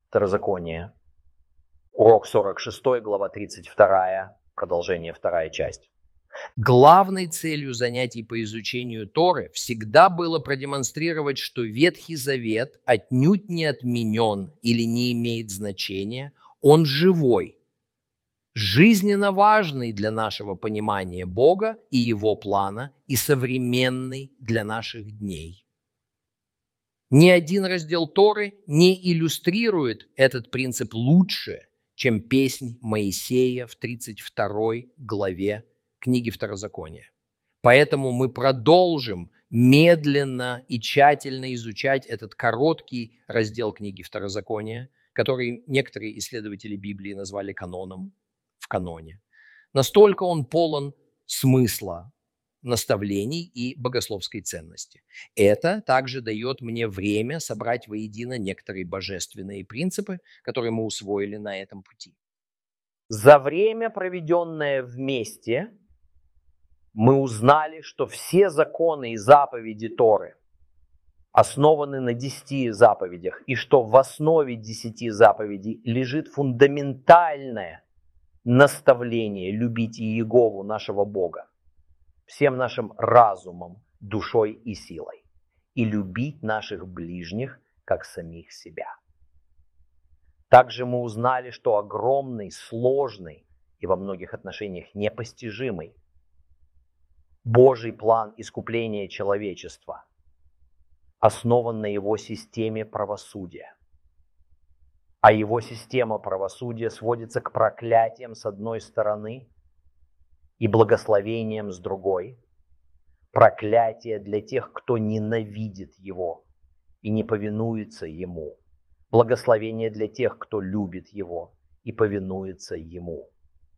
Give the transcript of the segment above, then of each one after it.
Второзаконие. Урок 46, глава 32, продолжение, вторая часть. Главной целью занятий по изучению Торы всегда было продемонстрировать, что Ветхий Завет отнюдь не отменен или не имеет значения, он живой, жизненно важный для нашего понимания Бога и Его плана и современный для наших дней. Ни один раздел Торы не иллюстрирует этот принцип лучше, чем песнь Моисея в 32 главе книги Второзакония. Поэтому мы продолжим медленно и тщательно изучать этот короткий раздел книги Второзакония, который некоторые исследователи Библии назвали каноном, в каноне. Настолько он полон смысла, наставлений и богословской ценности. Это также дает мне время собрать воедино некоторые божественные принципы, которые мы усвоили на этом пути. За время, проведенное вместе, мы узнали, что все законы и заповеди Торы основаны на 10 заповедях, и что в основе 10 заповедей лежит фундаментальное наставление любить Иегову, нашего Бога, всем нашим разумом, душой и силой, и любить наших ближних, как самих себя. Также мы узнали, что огромный, сложный и во многих отношениях непостижимый Божий план искупления человечества основан на его системе правосудия. А его система правосудия сводится к проклятиям с одной стороны и благословениям с другой. Проклятие для тех, кто ненавидит его и не повинуется ему. Благословение для тех, кто любит его и повинуется ему.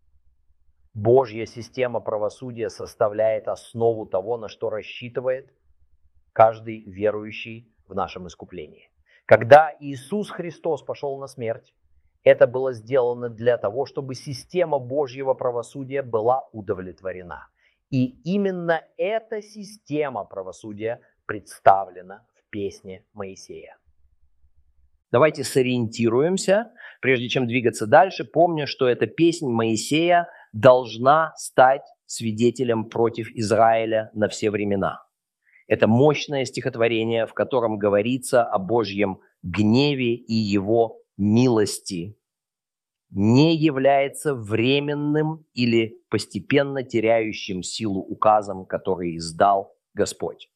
Божья система правосудия составляет основу того, на что рассчитывает каждый верующий в нашем искуплении. Когда Иисус Христос пошел на смерть, это было сделано для того, чтобы система Божьего правосудия была удовлетворена. И именно эта система правосудия представлена в песне Моисея. Давайте сориентируемся, прежде чем двигаться дальше, помня, что эта песнь Моисея должна стать свидетелем против Израиля на все времена. Это мощное стихотворение, в котором говорится о Божьем гневе и его милости, не является временным или постепенно теряющим силу указом, который издал Господь.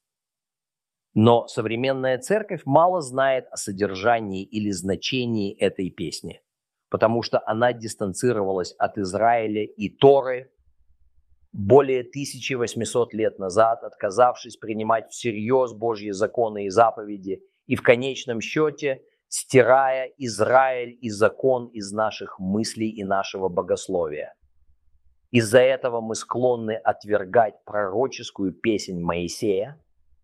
Но современная церковь мало знает о содержании или значении этой песни, потому что она дистанцировалась от Израиля и Торы более 1800 лет назад, отказавшись принимать всерьез Божьи законы и заповеди, и в конечном счете стирая Израиль и закон из наших мыслей и нашего богословия. Из-за этого мы склонны отвергать пророческую песнь Моисея,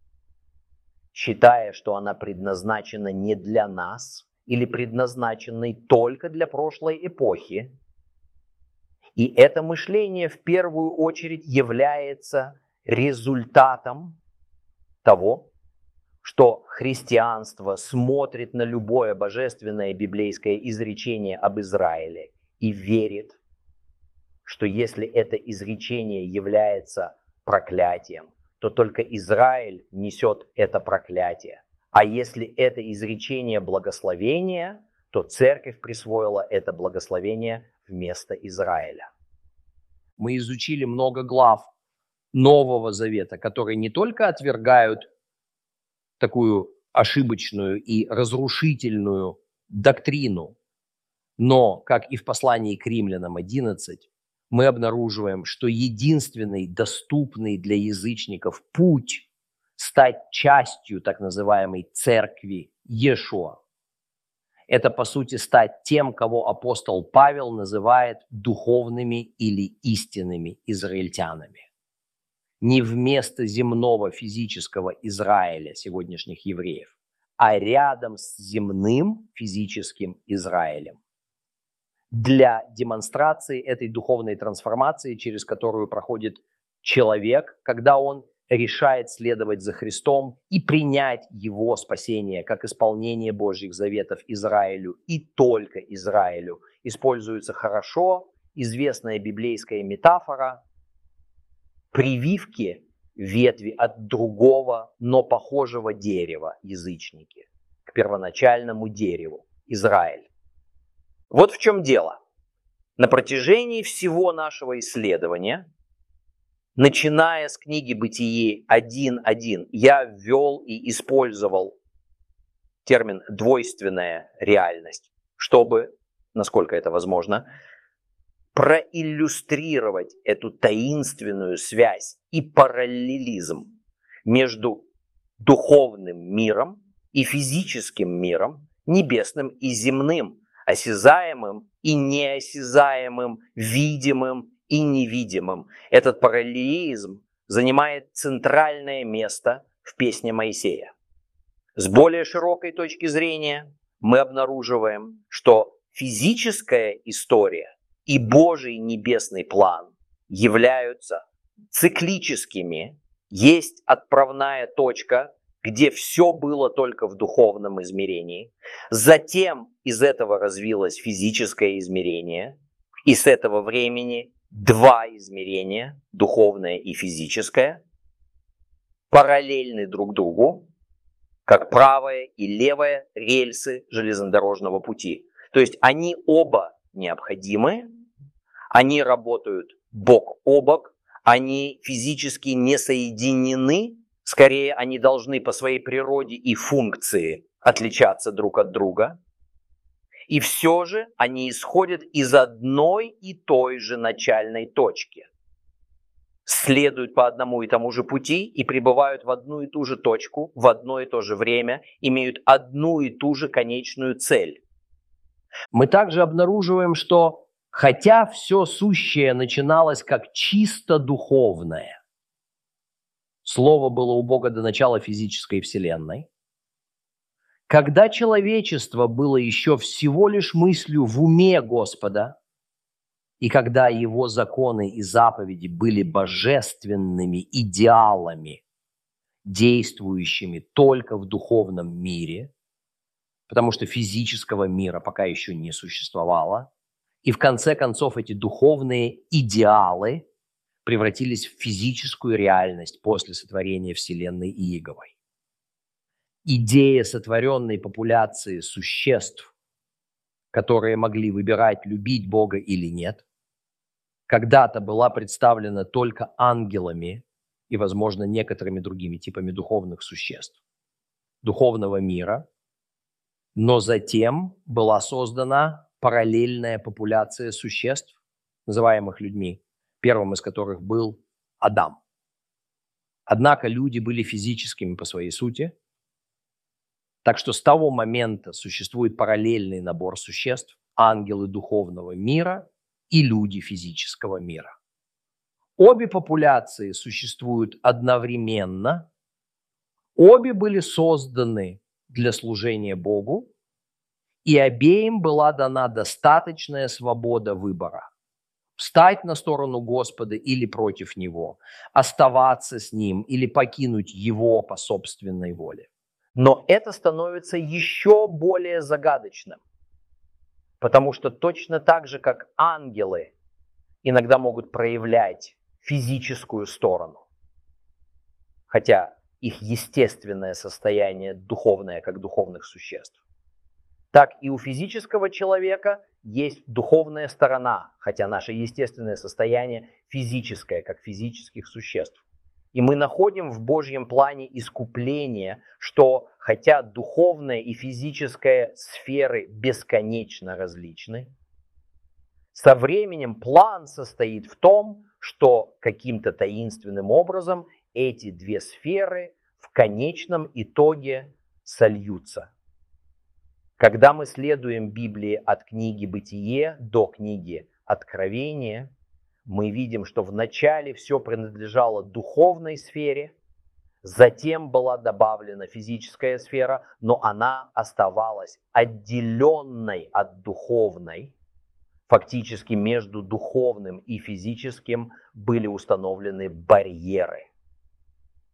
считая, что она предназначена не для нас или предназначена только для прошлой эпохи. И это мышление в первую очередь является результатом того, что христианство смотрит на любое божественное библейское изречение об Израиле и верит, что если это изречение является проклятием, то только Израиль несет это проклятие. А если это изречение благословения, то церковь присвоила это благословение вместо Израиля. Мы изучили много глав Нового Завета, которые не только отвергают такую ошибочную и разрушительную доктрину, но, как и в послании к Римлянам 11, мы обнаруживаем, что единственный доступный для язычников путь стать частью так называемой церкви Иешуа – это, по сути, стать тем, кого апостол Павел называет духовными или истинными израильтянами. Не вместо земного физического Израиля сегодняшних евреев, а рядом с земным физическим Израилем. Для демонстрации этой духовной трансформации, через которую проходит человек, когда он решает следовать за Христом и принять Его спасение как исполнение Божьих заветов Израилю и только Израилю, используется хорошо известная библейская метафора прививки ветви от другого, но похожего дерева, язычники, к первоначальному дереву, Израиль. Вот в чем дело. На протяжении всего нашего исследования, начиная с книги Бытие 1.1, я ввел и использовал термин «двойственная реальность», чтобы, насколько это возможно, проиллюстрировать эту таинственную связь и параллелизм между духовным миром и физическим миром, небесным и земным, осязаемым и неосязаемым, видимым и невидимым. Этот параллелизм занимает центральное место в песне Моисея. С более широкой точки зрения мы обнаруживаем, что физическая история и Божий небесный план являются циклическими. Есть отправная точка, где все было только в духовном измерении. Затем из этого развилось физическое измерение. И с этого времени два измерения, духовное и физическое, параллельны друг другу, как правая и левая рельсы железнодорожного пути. То есть они оба необходимы, они работают бок о бок, они физически не соединены, скорее они должны по своей природе и функции отличаться друг от друга. И все же они исходят из одной и той же начальной точки, следуют по одному и тому же пути и прибывают в одну и ту же точку, в одно и то же время, имеют одну и ту же конечную цель. Мы также обнаруживаем, что хотя все сущее начиналось как чисто духовное, Слово было у Бога до начала физической вселенной, когда человечество было еще всего лишь мыслью в уме Господа, и когда Его законы и заповеди были божественными идеалами, действующими только в духовном мире, потому что физического мира пока еще не существовало, и в конце концов эти духовные идеалы превратились в физическую реальность после сотворения Вселенной Иеговой. Идея сотворенной популяции существ, которые могли выбирать, любить Бога или нет, когда-то была представлена только ангелами и, возможно, некоторыми другими типами духовных существ, духовного мира, но затем была создана параллельная популяция существ, называемых людьми, первым из которых был Адам. Однако люди были физическими по своей сути, так что с того момента существует параллельный набор существ, ангелы духовного мира и люди физического мира. Обе популяции существуют одновременно, обе были созданы для служения Богу, и обеим была дана достаточная свобода выбора. Встать на сторону Господа или против Него, оставаться с Ним или покинуть Его по собственной воле. Но это становится еще более загадочным, потому что точно так же, как ангелы иногда могут проявлять физическую сторону, хотя их естественное состояние духовное, как духовных существ, так и у физического человека есть духовная сторона, хотя наше естественное состояние физическое, как физических существ. И мы находим в Божьем плане искупления, что хотя духовная и физическая сферы бесконечно различны, со временем план состоит в том, что каким-то таинственным образом эти две сферы в конечном итоге сольются. Когда мы следуем Библии от книги «Бытие» до книги «Откровение», мы видим, что вначале все принадлежало духовной сфере, затем была добавлена физическая сфера, но она оставалась отделенной от духовной. Фактически между духовным и физическим были установлены барьеры.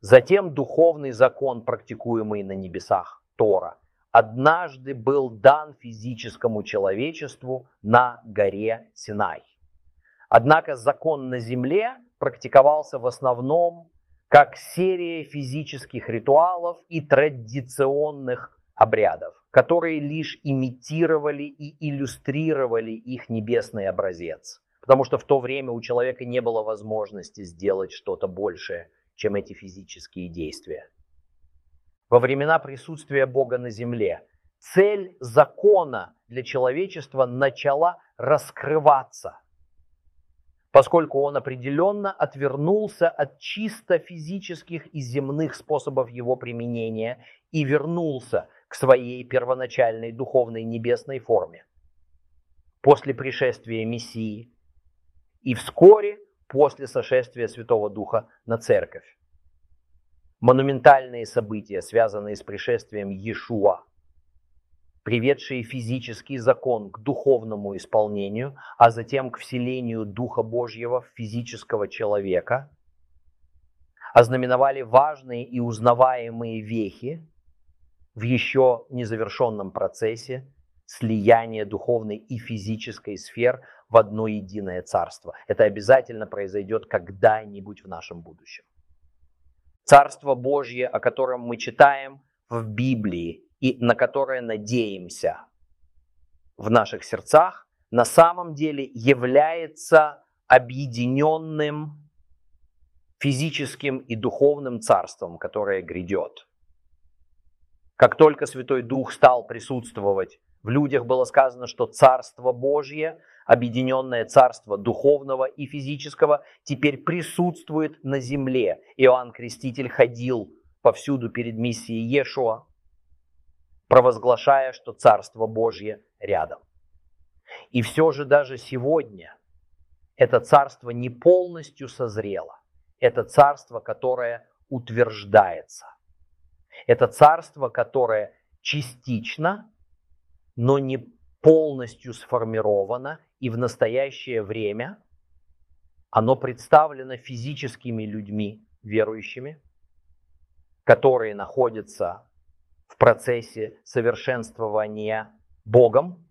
Затем духовный закон, практикуемый на небесах, Тора, однажды был дан физическому человечеству на горе Синай. Однако закон на земле практиковался в основном как серия физических ритуалов и традиционных обрядов, которые лишь имитировали и иллюстрировали их небесный образец. Потому что в то время у человека не было возможности сделать что-то большее, чем эти физические действия. Во времена присутствия Бога на земле цель закона для человечества начала раскрываться, поскольку он определенно отвернулся от чисто физических и земных способов его применения и вернулся к своей первоначальной духовной небесной форме после пришествия Мессии и вскоре после сошествия Святого Духа на Церковь. Монументальные события, связанные с пришествием Иешуа, приведшие физический закон к духовному исполнению, а затем к вселению Духа Божьего в физического человека, ознаменовали важные и узнаваемые вехи в еще незавершенном процессе слияния духовной и физической сфер в одно единое царство. Это обязательно произойдет когда-нибудь в нашем будущем. Царство Божье, о котором мы читаем в Библии и на которое надеемся в наших сердцах, на самом деле является объединенным физическим и духовным царством, которое грядет. Как только Святой Дух стал присутствовать в людях, было сказано, что Царство Божье, объединенное царство духовного и физического, теперь присутствует на земле. Иоанн Креститель ходил повсюду перед миссией Иешуа, провозглашая, что Царство Божье рядом. И все же даже сегодня это царство не полностью созрело. Это царство, которое утверждается. Это царство, которое частично, но не полностью сформировано, и в настоящее время оно представлено физическими людьми, верующими, которые находятся в процессе совершенствования Богом,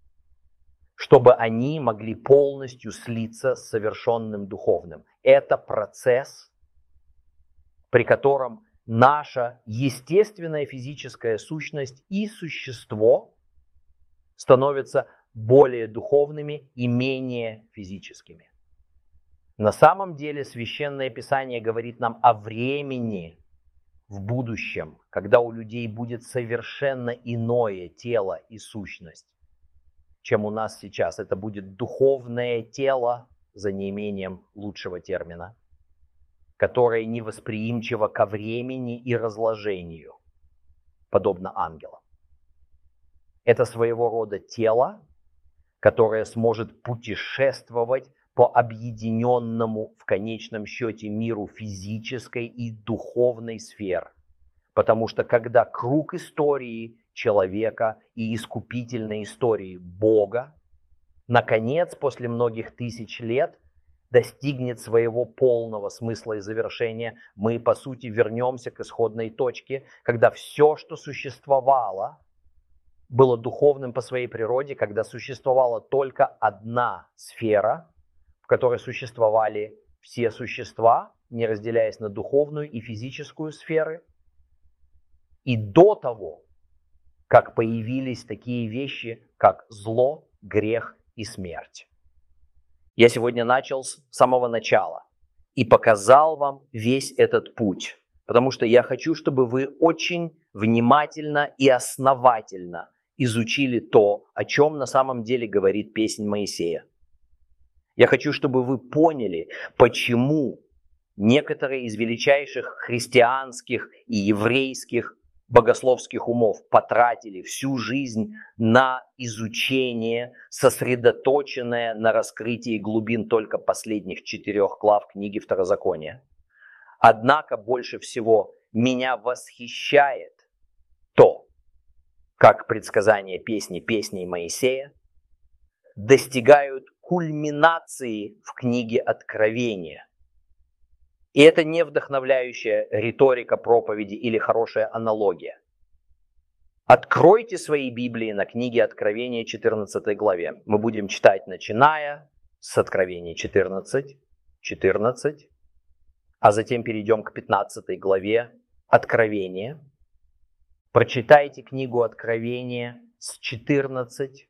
чтобы они могли полностью слиться с совершенным духовным. Это процесс, при котором наша естественная физическая сущность и существо становятся более духовными и менее физическими. На самом деле Священное Писание говорит нам о времени в будущем, когда у людей будет совершенно иное тело и сущность, чем у нас сейчас. Это будет духовное тело, за неимением лучшего термина, которое невосприимчиво ко времени и разложению, подобно ангелам. Это своего рода тело, которое сможет путешествовать по объединенному в конечном счете миру физической и духовной сфер. Потому что когда круг истории человека и искупительной истории Бога, наконец, после многих тысяч лет, достигнет своего полного смысла и завершения, мы, по сути, вернемся к исходной точке, когда все, что существовало, было духовным по своей природе, когда существовала только одна сфера, в которой существовали все существа, не разделяясь на духовную и физическую сферы. И до того, как появились такие вещи, как зло, грех и смерть. Я сегодня начал с самого начала и показал вам весь этот путь, потому что я хочу, чтобы вы очень внимательно и основательно изучили то, о чем на самом деле говорит песнь Моисея. Я хочу, чтобы вы поняли, почему некоторые из величайших христианских и еврейских богословских умов потратили всю жизнь на изучение, сосредоточенное на раскрытии глубин только последних 4 глав книги Второзакония. Однако больше всего меня восхищает то, как предсказания песней Моисея достигают кульминации в книге Откровения. И это не вдохновляющая риторика проповеди или хорошая аналогия. Откройте свои Библии на книге Откровения 14 главе. Мы будем читать, начиная с Откровения 14, а затем перейдем к 15 главе Откровения. Прочитайте книгу Откровения с 14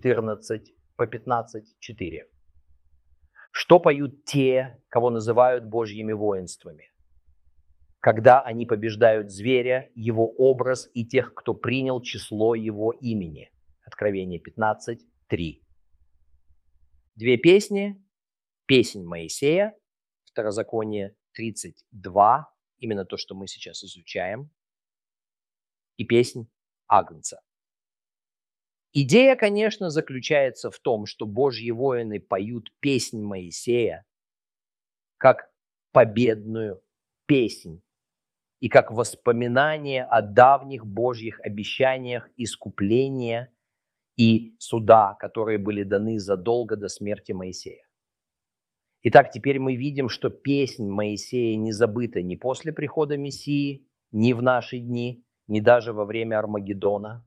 по 15:4. Что поют те, кого называют Божьими воинствами? Когда они побеждают зверя, его образ и тех, кто принял число его имени. Откровение 15:3. Две песни. Песнь Моисея, Второзаконие 32, именно то, что мы сейчас изучаем, и песнь Агнца. Идея, конечно, заключается в том, что Божьи воины поют песнь Моисея как победную песнь и как воспоминание о давних Божьих обещаниях искупления и суда, которые были даны задолго до смерти Моисея. Итак, теперь мы видим, что песнь Моисея не забыта ни после прихода Мессии, ни в наши дни, ни даже во время Армагеддона,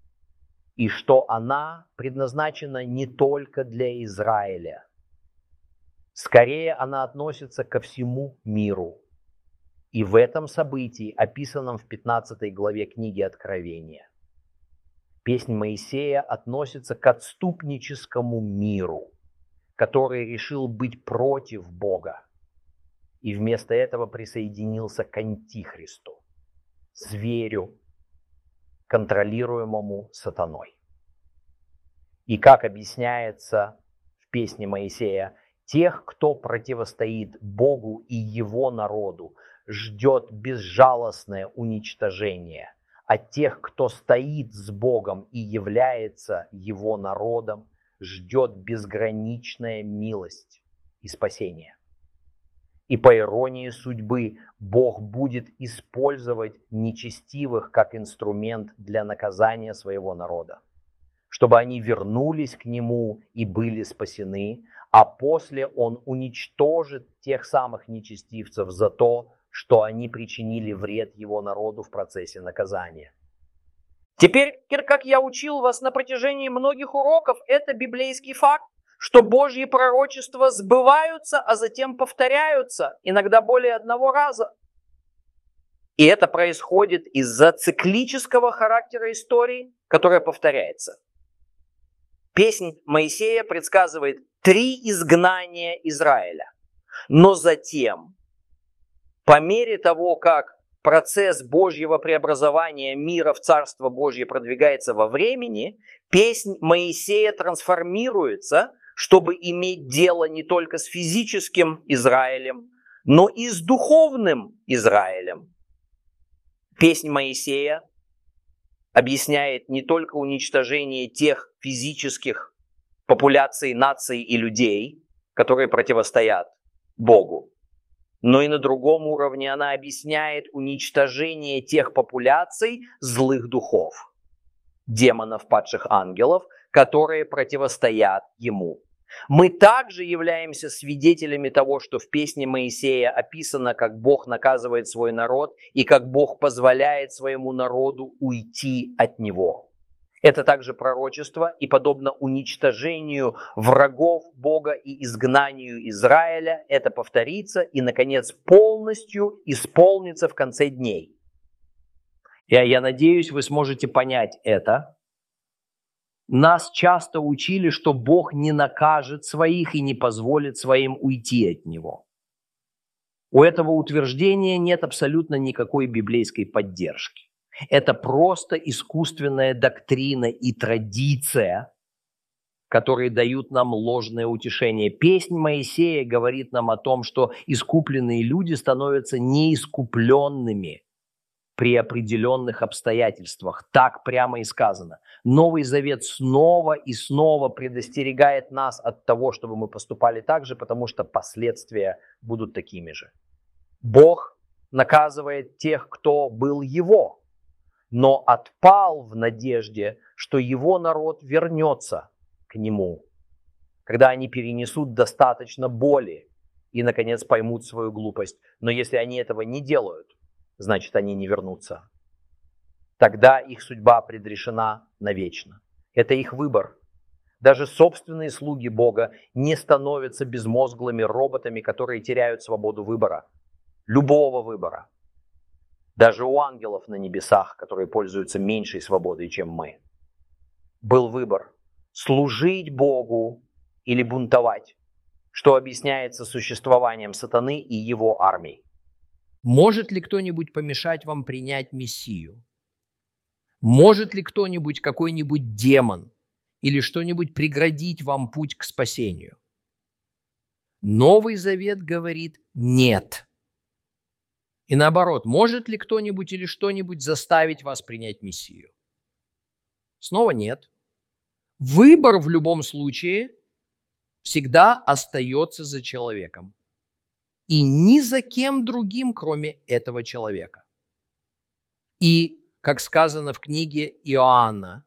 и что она предназначена не только для Израиля. Скорее, она относится ко всему миру. И в этом событии, описанном в 15 главе книги Откровения, песнь Моисея относится к отступническому миру, который решил быть против Бога и вместо этого присоединился к Антихристу, зверю, контролируемому сатаной. И как объясняется в песне Моисея, тех, кто противостоит Богу и его народу, ждет безжалостное уничтожение, а тех, кто стоит с Богом и является его народом, ждет безграничная милость и спасение. И по иронии судьбы, Бог будет использовать нечестивых как инструмент для наказания своего народа, чтобы они вернулись к Нему и были спасены, а после Он уничтожит тех самых нечестивцев за то, что они причинили вред Его народу в процессе наказания. Теперь, как я учил вас на протяжении многих уроков, это библейский факт, что Божьи пророчества сбываются, а затем повторяются, иногда более одного раза. И это происходит из-за циклического характера истории, которая повторяется. Песнь Моисея предсказывает 3 изгнания Израиля. Но затем, по мере того, как процесс Божьего преобразования мира в Царство Божье продвигается во времени, песнь Моисея трансформируется, чтобы иметь дело не только с физическим Израилем, но и с духовным Израилем. Песнь Моисея объясняет не только уничтожение тех физических популяций, наций и людей, которые противостоят Богу, но и на другом уровне она объясняет уничтожение тех популяций злых духов, демонов, падших ангелов, которые противостоят ему. Мы также являемся свидетелями того, что в песне Моисея описано, как Бог наказывает свой народ и как Бог позволяет своему народу уйти от него. Это также пророчество, и подобно уничтожению врагов Бога и изгнанию Израиля, это повторится и, наконец, полностью исполнится в конце дней. Я надеюсь, вы сможете понять это. Нас часто учили, что Бог не накажет своих и не позволит своим уйти от Него. У этого утверждения нет абсолютно никакой библейской поддержки. Это просто искусственная доктрина и традиция, которые дают нам ложное утешение. Песнь Моисея говорит нам о том, что искупленные люди становятся неискупленными при определенных обстоятельствах. Так прямо и сказано. Новый Завет снова и снова предостерегает нас от того, чтобы мы поступали так же, потому что последствия будут такими же. Бог наказывает тех, кто был Его, но отпал в надежде, что Его народ вернется к Нему, когда они перенесут достаточно боли и, наконец, поймут свою глупость. Но если они этого не делают, значит, они не вернутся. Тогда их судьба предрешена навечно. Это их выбор. Даже собственные слуги Бога не становятся безмозглыми роботами, которые теряют свободу выбора. Любого выбора. Даже у ангелов на небесах, которые пользуются меньшей свободой, чем мы, был выбор – служить Богу или бунтовать, что объясняется существованием сатаны и его армий. Может ли кто-нибудь помешать вам принять Мессию? Может ли кто-нибудь, какой-нибудь демон или что-нибудь преградить вам путь к спасению? Новый Завет говорит «нет». И наоборот, может ли кто-нибудь или что-нибудь заставить вас принять Мессию? Снова нет. Выбор в любом случае всегда остается за человеком. И ни за кем другим, кроме этого человека. И, как сказано в книге Иоанна,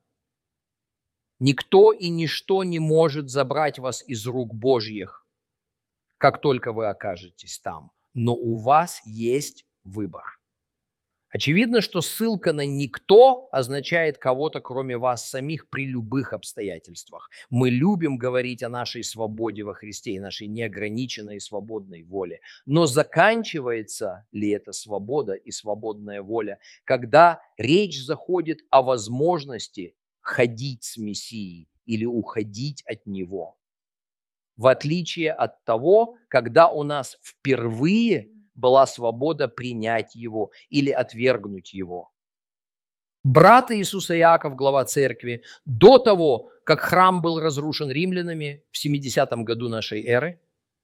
никто и ничто не может забрать вас из рук Божьих, как только вы окажетесь там. Но у вас есть выбор. Очевидно, что ссылка на «никто» означает кого-то, кроме вас самих, при любых обстоятельствах. Мы любим говорить о нашей свободе во Христе и нашей неограниченной свободной воле. Но заканчивается ли эта свобода и свободная воля, когда речь заходит о возможности ходить с Мессией или уходить от Него? В отличие от того, когда у нас впервые была свобода принять Его или отвергнуть Его. Брат Иисуса Иаков, глава церкви, до того, как храм был разрушен римлянами в 70-м году нашей эры,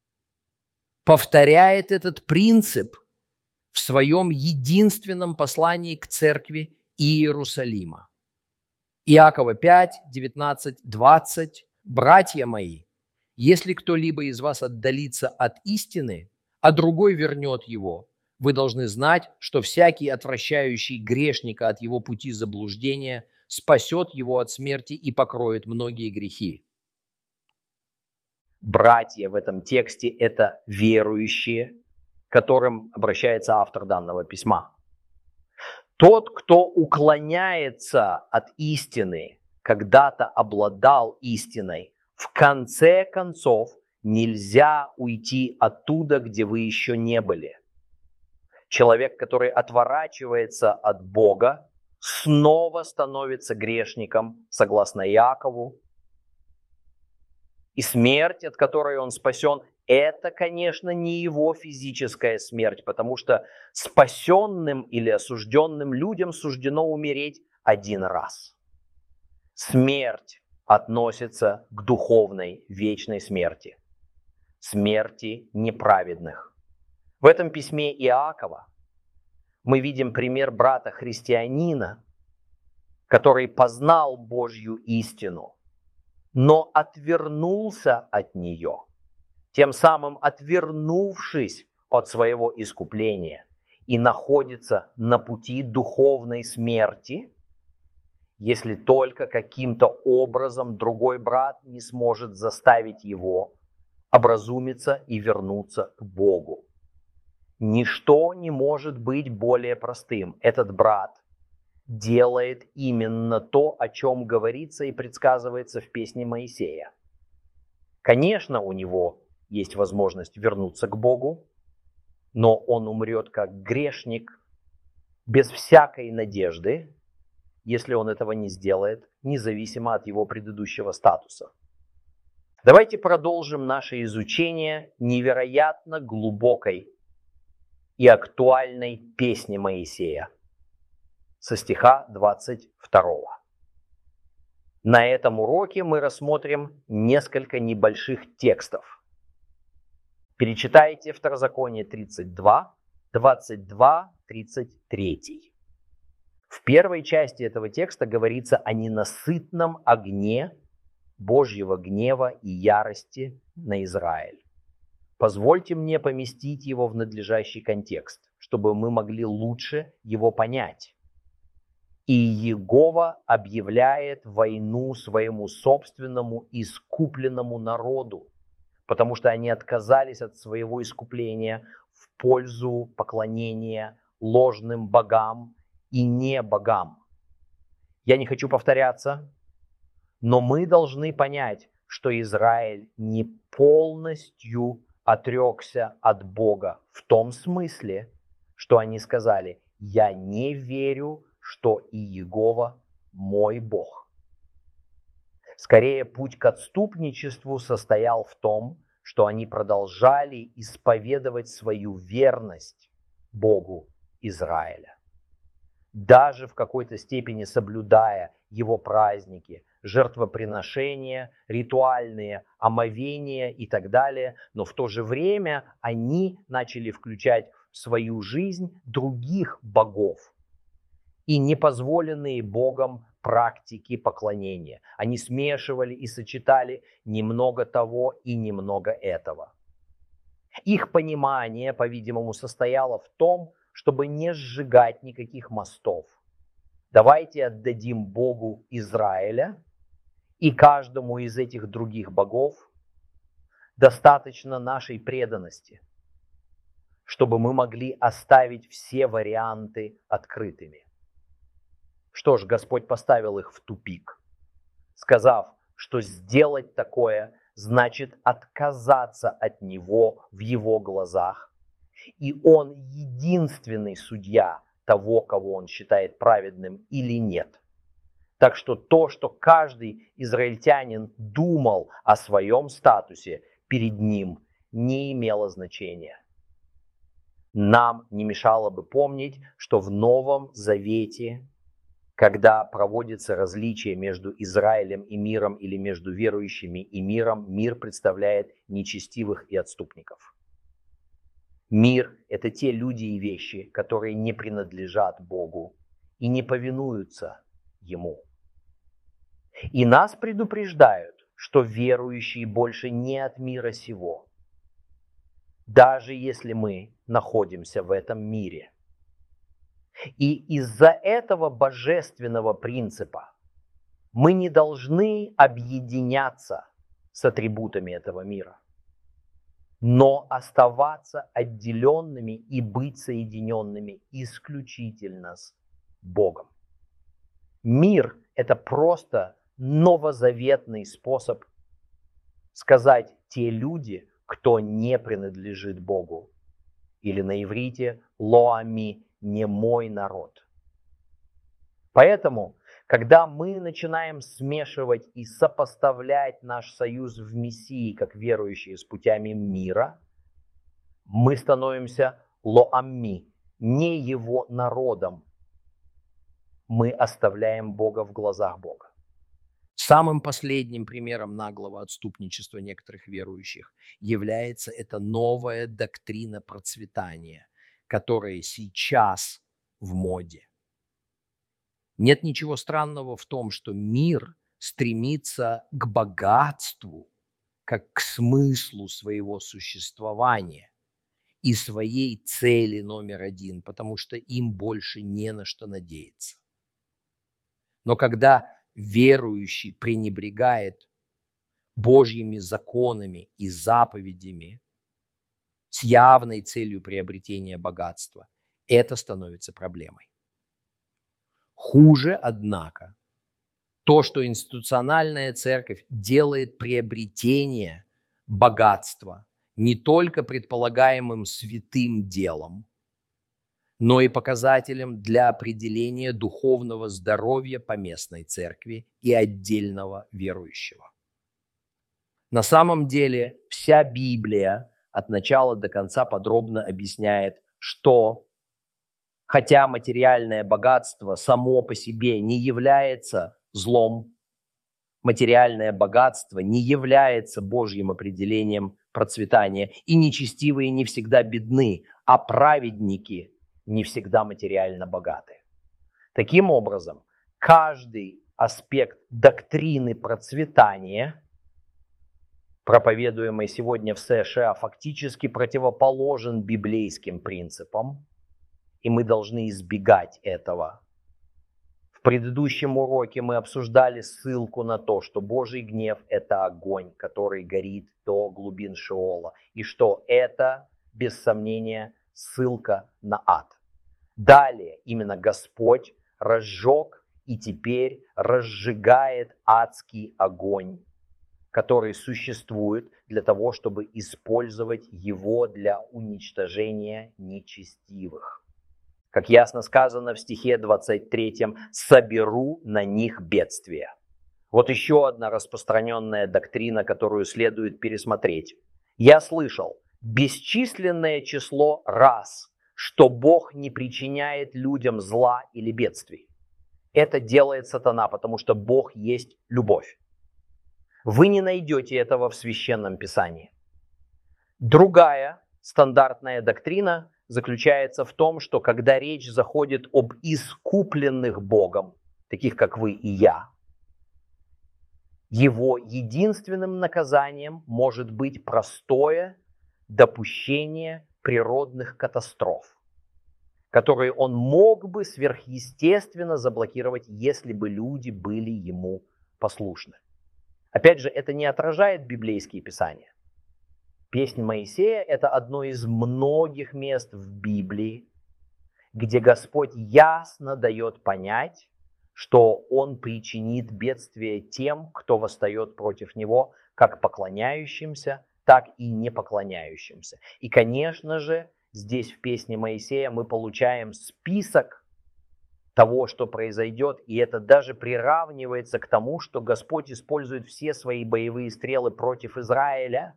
повторяет этот принцип в своем единственном послании к церкви Иерусалима. Иакова 5, 19, 20. «Братья мои, если кто-либо из вас отдалится от истины, а другой вернет его, вы должны знать, что всякий, отвращающий грешника от его пути заблуждения, спасет его от смерти и покроет многие грехи». Братья в этом тексте – это верующие, к которым обращается автор данного письма. Тот, кто уклоняется от истины, когда-то обладал истиной, в конце концов нельзя уйти оттуда, где вы еще не были. Человек, который отворачивается от Бога, снова становится грешником, согласно Иакову. И смерть, от которой он спасен, это, конечно, не его физическая смерть, потому что спасенным или осужденным людям суждено умереть один раз. Смерть относится к духовной вечной смерти, смерти неправедных. В этом письме Иакова мы видим пример брата-христианина, который познал Божью истину, но отвернулся от нее, тем самым отвернувшись от своего искупления, и находится на пути духовной смерти, если только каким-то образом другой брат не сможет заставить его образумиться и вернуться к Богу. Ничто не может быть более простым. Этот брат делает именно то, о чем говорится и предсказывается в песне Моисея. Конечно, у него есть возможность вернуться к Богу, но он умрет как грешник без всякой надежды, если он этого не сделает, независимо от его предыдущего статуса. Давайте продолжим наше изучение невероятно глубокой и актуальной песни Моисея со стиха 22. На этом уроке мы рассмотрим несколько небольших текстов. Перечитайте Второзаконие 32, 22, 33. В первой части этого текста говорится о ненасытном огне Божьего гнева и ярости на Израиль. Позвольте мне поместить его в надлежащий контекст, чтобы мы могли лучше его понять. И Иегова объявляет войну своему собственному искупленному народу, потому что они отказались от своего искупления в пользу поклонения ложным богам и не богам. Я не хочу повторяться, но мы должны понять, что Израиль не полностью отрекся от Бога в том смысле, что они сказали: «Я не верю, что Иегова мой Бог». Скорее, путь к отступничеству состоял в том, что они продолжали исповедовать свою верность Богу Израиля, даже в какой-то степени соблюдая его праздники, жертвоприношения, ритуальные омовения и так далее, но в то же время они начали включать в свою жизнь других богов и непозволенные Богом практики поклонения. Они смешивали и сочетали немного того и немного этого. Их понимание, по-видимому, состояло в том, чтобы не сжигать никаких мостов. Давайте отдадим Богу Израиля и каждому из этих других богов достаточно нашей преданности, чтобы мы могли оставить все варианты открытыми. Что ж, Господь поставил их в тупик, сказав, что сделать такое значит отказаться от Него в Его глазах, и Он единственный судья того, кого Он считает праведным или нет. Так что то, что каждый израильтянин думал о своем статусе перед Ним, не имело значения. Нам не мешало бы помнить, что в Новом Завете, когда проводится различие между Израилем и миром или между верующими и миром, мир представляет нечестивых и отступников. Мир – это те люди и вещи, которые не принадлежат Богу и не повинуются Ему. И нас предупреждают, что верующие больше не от мира сего, даже если мы находимся в этом мире. И из-за этого божественного принципа мы не должны объединяться с атрибутами этого мира, но оставаться отделенными и быть соединенными исключительно с Богом. Мир – это просто новозаветный способ сказать те люди, кто не принадлежит Богу. Или на иврите «лоами» – не мой народ. Поэтому, когда мы начинаем смешивать и сопоставлять наш союз в Мессии как верующие с путями мира, мы становимся лоами, не его народом. Мы оставляем Бога в глазах Бога. Самым последним примером наглого отступничества некоторых верующих является эта новая доктрина процветания, которая сейчас в моде. Нет ничего странного в том, что мир стремится к богатству, как к смыслу своего существования и своей цели номер один, потому что им больше не на что надеяться. Но когда верующий пренебрегает Божьими законами и заповедями с явной целью приобретения богатства, это становится проблемой. Хуже, однако, то, что институциональная церковь делает приобретение богатства не только предполагаемым святым делом, но и показателем для определения духовного здоровья поместной церкви и отдельного верующего. На самом деле вся Библия от начала до конца подробно объясняет, что хотя материальное богатство само по себе не является злом, материальное богатство не является Божьим определением процветания, и нечестивые не всегда бедны, а праведники не всегда материально богаты. Таким образом, каждый аспект доктрины процветания, проповедуемый сегодня в США, фактически противоположен библейским принципам, и мы должны избегать этого в предыдущем уроке мы обсуждали ссылку на то, что Божий гнев – это огонь, который горит до глубин Шеола, и что это, без сомнения, ссылка на ад. Далее именно Господь разжег и теперь разжигает адский огонь, который существует для того, чтобы использовать его для уничтожения нечестивых. Как ясно сказано в стихе 23, «соберу на них бедствие». Вот еще одна распространенная доктрина, которую следует пересмотреть. Я слышал бесчисленное число раз, что Бог не причиняет людям зла или бедствий. Это делает сатана, потому что Бог есть любовь. Вы не найдете этого в Священном Писании. Другая стандартная доктрина заключается в том, что когда речь заходит об искупленных Богом, таких как вы и я, его единственным наказанием может быть простое допущение природных катастроф, которые он мог бы сверхъестественно заблокировать, если бы люди были ему послушны. Опять же, это не отражает библейские писания. Песнь Моисея – это одно из многих мест в Библии, где Господь ясно дает понять, что Он причинит бедствие тем, кто восстает против Него, как поклоняющимся, так и не поклоняющимся. И, конечно же, здесь в песне Моисея мы получаем список того, что произойдет, и это даже приравнивается к тому, что Господь использует все свои боевые стрелы против Израиля.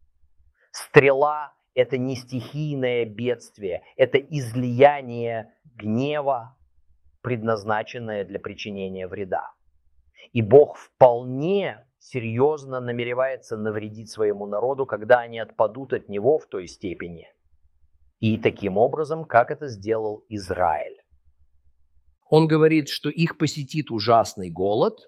Стрела – это не стихийное бедствие, это излияние гнева, предназначенное для причинения вреда. И Бог вполне серьезно намеревается навредить своему народу, когда они отпадут от Него в той степени. И таким образом, как это сделал Израиль. Он говорит, что их посетит ужасный голод,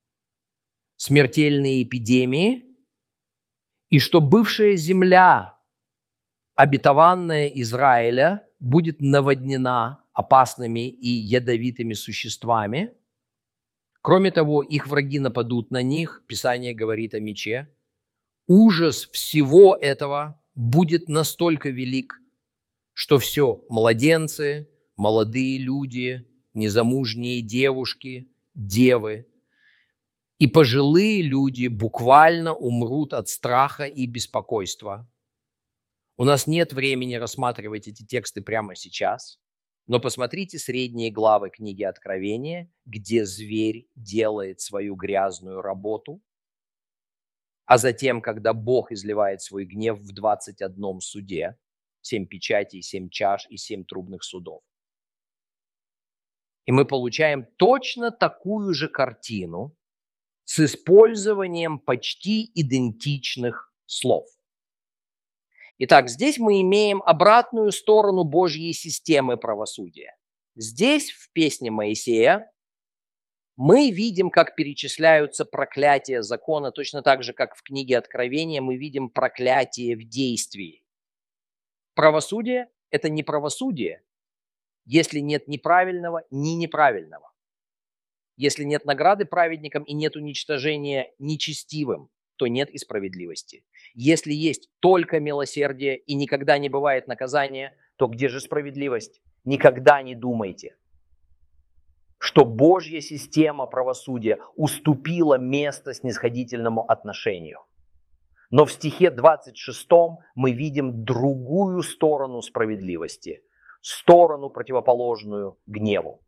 смертельные эпидемии, и что бывшая земля, обетованная Израиля, будет наводнена опасными и ядовитыми существами. Кроме того, их враги нападут на них, Писание говорит о мече. Ужас всего этого будет настолько велик, что все, младенцы, молодые люди, незамужние девушки, девы и пожилые люди буквально умрут от страха и беспокойства. У нас нет времени рассматривать эти тексты прямо сейчас, но посмотрите средние главы книги Откровения, где зверь делает свою грязную работу, а затем, когда Бог изливает свой гнев в 21 суде, 7 печатей, 7 чаш и 7 трубных судов. И мы получаем точно такую же картину с использованием почти идентичных слов. Итак, здесь мы имеем обратную сторону Божьей системы правосудия. Здесь, в песне Моисея, мы видим, как перечисляются проклятия закона, точно так же, как в книге Откровения мы видим проклятие в действии. Правосудие – это не правосудие, если нет ни правильного, ни неправильного. Если нет награды праведникам и нет уничтожения нечестивым, то нет и справедливости. Если есть только милосердие и никогда не бывает наказания, то где же справедливость? Никогда не думайте, что Божья система правосудия уступила место снисходительному отношению. Но в стихе 26 мы видим другую сторону справедливости, сторону, противоположную гневу.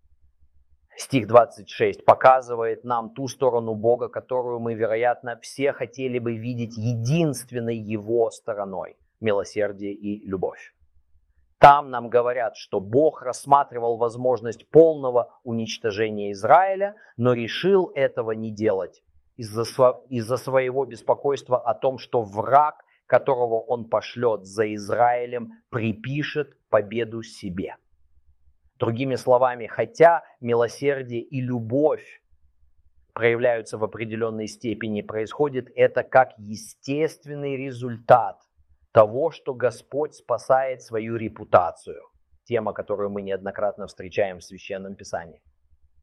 Стих 26 показывает нам ту сторону Бога, которую мы, вероятно, все хотели бы видеть единственной Его стороной – милосердие и любовь. Там нам говорят, что Бог рассматривал возможность полного уничтожения Израиля, но решил этого не делать из-за своего беспокойства о том, что враг, которого он пошлет за Израилем, припишет победу себе. Другими словами, хотя милосердие и любовь проявляются в определенной степени, происходит это как естественный результат того, что Господь спасает свою репутацию. Тема, которую мы неоднократно встречаем в Священном Писании.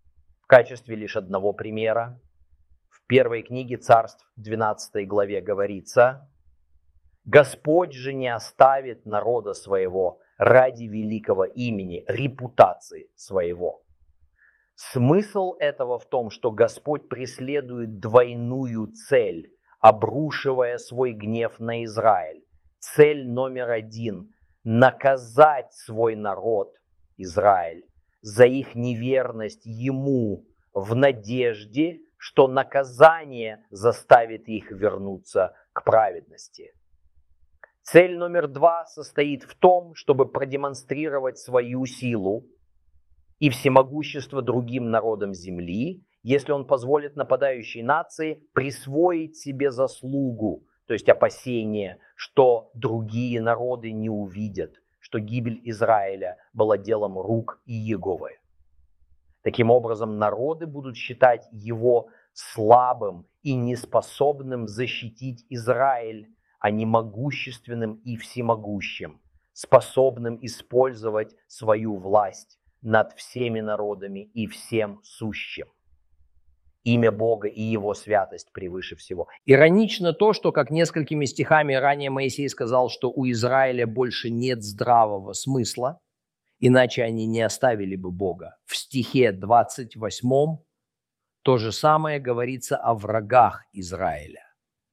качестве лишь одного примера. В первой книге Царств, 12 главе говорится: «Господь же не оставит народа своего ради великого имени, репутации своего». Смысл этого в том, что Господь преследует двойную цель, обрушивая свой гнев на Израиль. Цель номер один – наказать свой народ, Израиль, за их неверность Ему, в надежде, что наказание заставит их вернуться к праведности. Цель номер два состоит в том, чтобы продемонстрировать свою силу и всемогущество другим народам земли, если он позволит нападающей нации присвоить себе заслугу, то есть опасение, что другие народы не увидят, что гибель Израиля была делом рук Иеговы. Таким образом, народы будут считать его слабым и неспособным защитить Израиль, а не могущественным и всемогущим, способным использовать свою власть над всеми народами и всем сущим. Имя Бога и Его святость превыше всего. Иронично то, что, как несколькими стихами ранее Моисей сказал, что у Израиля больше нет здравого смысла, иначе они не оставили бы Бога. В стихе 28 то же самое говорится о врагах Израиля.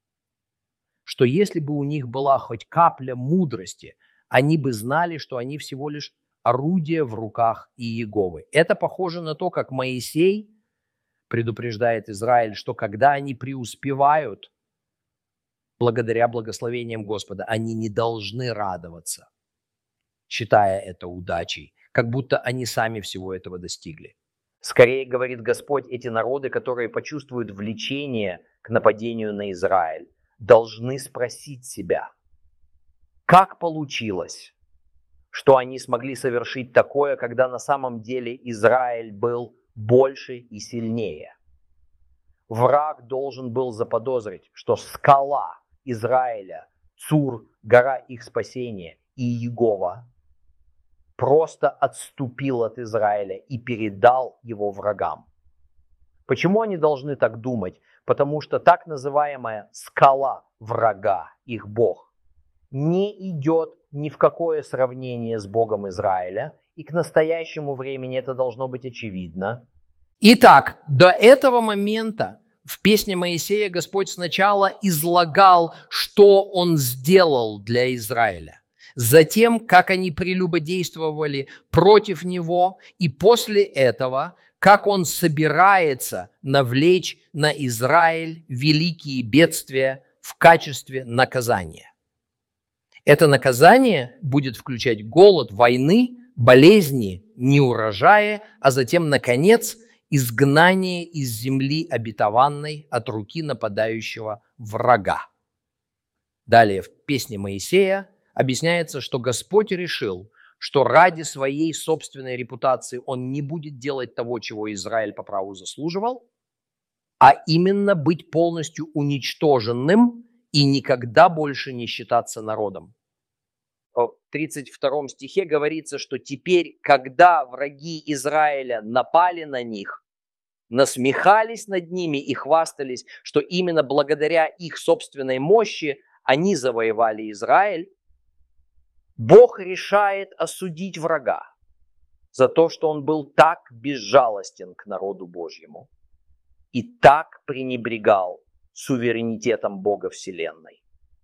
Что если бы у них была хоть капля мудрости, они бы знали, что они всего лишь орудие в руках Иеговы. Это похоже на то, как Моисей предупреждает Израиль, что когда они преуспевают благодаря благословениям Господа, они не должны радоваться, считая это удачей, как будто они сами всего этого достигли. Скорее, говорит Господь, эти народы, которые почувствуют влечение к нападению на Израиль, должны спросить себя, как получилось, что они смогли совершить такое, когда на самом деле Израиль был больше и сильнее. Враг должен был заподозрить, что скала Израиля, Цур, гора их спасения, и Иегова просто отступил от Израиля и передал его врагам. Почему они должны так думать? Потому что так называемая скала врага, их Бог, не идет ни в какое сравнение с Богом Израиля, и к настоящему времени это должно быть очевидно. Итак, до этого момента в песне Моисея Господь сначала излагал, что Он сделал для Израиля, затем, как они прелюбодействовали против Него, и после этого, как Он собирается навлечь на Израиль великие бедствия в качестве наказания. Это наказание будет включать голод, войны, болезни, неурожаи, а затем, наконец, изгнание из земли обетованной от руки нападающего врага. Далее в песне Моисея объясняется, что Господь решил, что ради своей собственной репутации Он не будет делать того, чего Израиль по праву заслуживал, а именно быть полностью уничтоженным и никогда больше не считаться народом. В 32 стихе говорится, что теперь, когда враги Израиля напали на них, насмехались над ними и хвастались, что именно благодаря их собственной мощи они завоевали Израиль, Бог решает осудить врага за то, что он был так безжалостен к народу Божьему и так пренебрегал суверенитетом Бога Вселенной.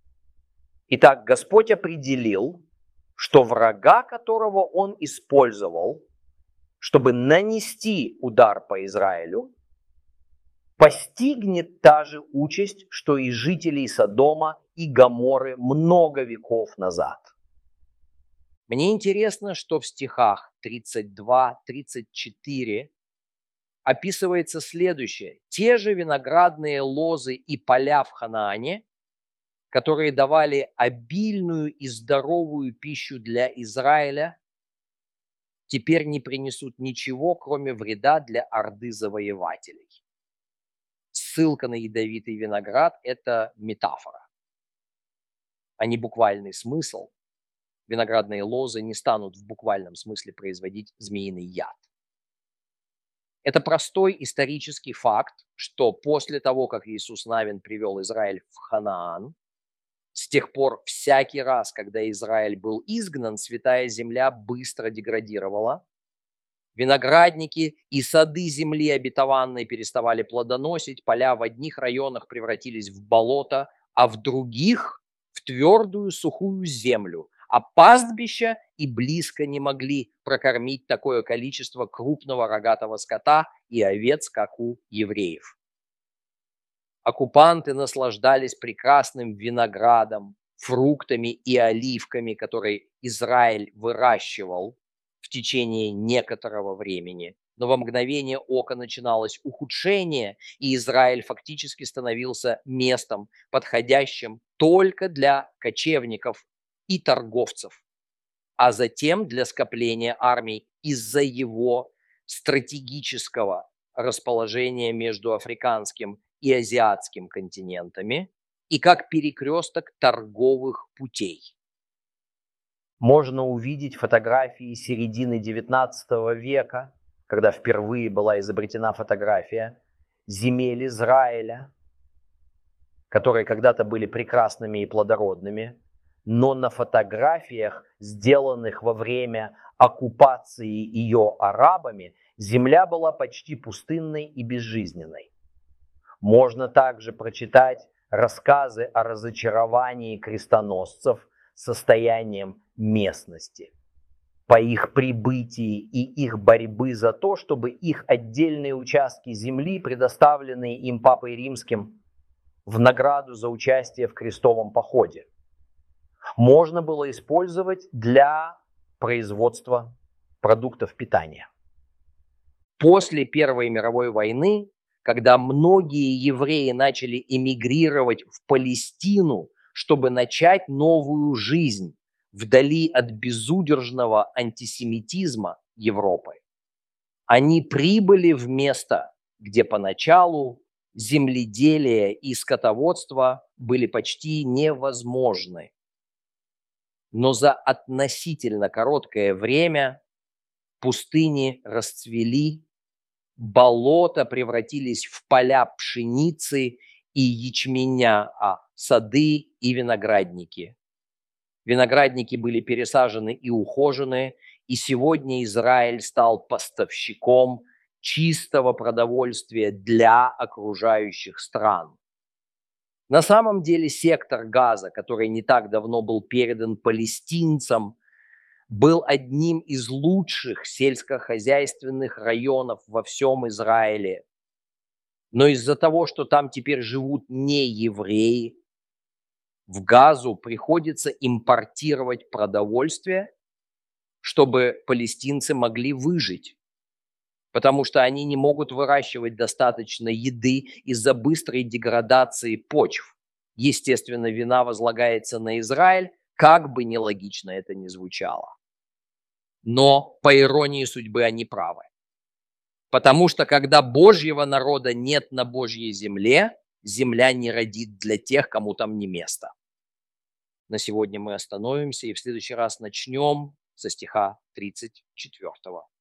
Итак, Господь определил, что врага, которого Он использовал, чтобы нанести удар по Израилю, постигнет та же участь, что и жителей Содома и Гоморры много веков назад. Мне интересно, что в стихах 32-34 описывается следующее. Те же виноградные лозы и поля в Ханаане, которые давали обильную и здоровую пищу для Израиля, теперь не принесут ничего, кроме вреда для орды завоевателей. Ссылка на ядовитый виноград – это метафора, а не буквальный смысл. Виноградные лозы не станут в буквальном смысле производить змеиный яд. Это простой исторический факт, что после того, как Иисус Навин привел Израиль в Ханаан, с тех пор всякий раз, когда Израиль был изгнан, Святая Земля быстро деградировала. Виноградники и сады земли обетованной переставали плодоносить, поля в одних районах превратились в болото, а в других – в твердую сухую землю, а пастбища и близко не могли прокормить такое количество крупного рогатого скота и овец, как у евреев. Оккупанты наслаждались прекрасным виноградом, фруктами и оливками, которые Израиль выращивал в течение некоторого времени. Но во мгновение ока начиналось ухудшение, и Израиль фактически становился местом, подходящим только для кочевников и торговцев, а затем для скопления армий из-за его стратегического расположения между африканским и азиатским континентами и как перекресток торговых путей. Можно увидеть фотографии середины XIX века, когда впервые была изобретена фотография земель Израиля, которые когда-то были прекрасными и плодородными, но на фотографиях, сделанных во время оккупации ее арабами, земля была почти пустынной и безжизненной. Можно также прочитать рассказы о разочаровании крестоносцев состоянием местности, по их прибытии и их борьбы за то, чтобы их отдельные участки земли, предоставленные им Папой Римским в награду за участие в крестовом походе, можно было использовать для производства продуктов питания. После Первой мировой войны, когда многие евреи начали эмигрировать в Палестину, чтобы начать новую жизнь вдали от безудержного антисемитизма Европы, они прибыли в место, где поначалу земледелие и скотоводство были почти невозможны. Но за относительно короткое время пустыни расцвели, болота превратились в поля пшеницы и ячменя, а сады и виноградники. Виноградники были пересажены и ухожены, и сегодня Израиль стал поставщиком чистого продовольствия для окружающих стран. На самом деле сектор Газа, который не так давно был передан палестинцам, был одним из лучших сельскохозяйственных районов во всем Израиле. Но из-за того, что там теперь живут не евреи, в Газу приходится импортировать продовольствие, чтобы палестинцы могли выжить, потому что они не могут выращивать достаточно еды из-за быстрой деградации почв. Естественно, вина возлагается на Израиль, как бы нелогично это ни звучало. Но, по иронии судьбы, они правы. Потому что, когда Божьего народа нет на Божьей земле, земля не родит для тех, кому там не место. На сегодня мы остановимся и в следующий раз начнем со стиха 34.